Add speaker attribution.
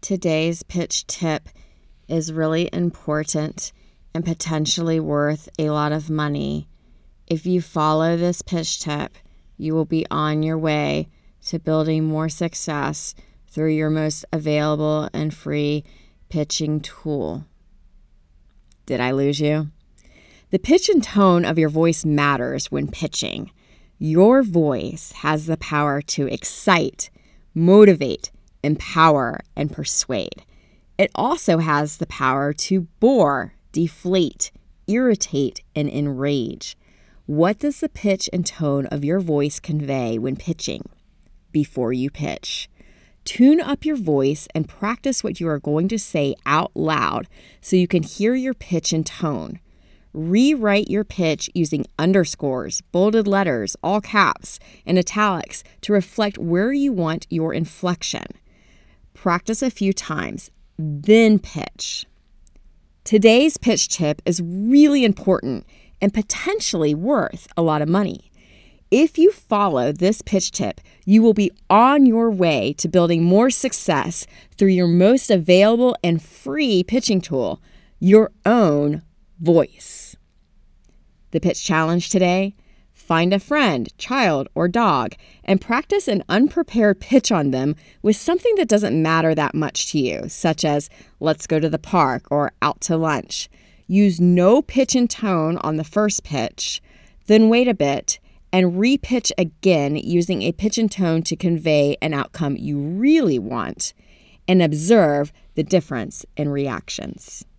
Speaker 1: Today's pitch tip is really important and potentially worth a lot of money. If you follow this pitch tip, you will be on your way to building more success through your most available and free pitching tool. Did I lose you? The pitch and tone of your voice matters when pitching. Your voice has the power to excite, motivate, empower, and persuade. It also has the power to bore, deflate, irritate, and enrage. What does the pitch and tone of your voice convey when pitching? Before you pitch, tune up your voice and practice what you are going to say out loud so you can hear your pitch and tone. Rewrite your pitch using underscores, bolded letters, all caps, and italics to reflect where you want your inflection. Practice a few times, then pitch. Today's pitch tip is really important and potentially worth a lot of money. If you follow this pitch tip, you will be on your way to building more success through your most available and free pitching tool, your own voice. The pitch challenge today: find a friend, child, or dog and practice an unprepared pitch on them with something that doesn't matter that much to you, such as let's go to the park or out to lunch. Use no pitch and tone on the first pitch, then wait a bit and re-pitch again using a pitch and tone to convey an outcome you really want, and observe the difference in reactions.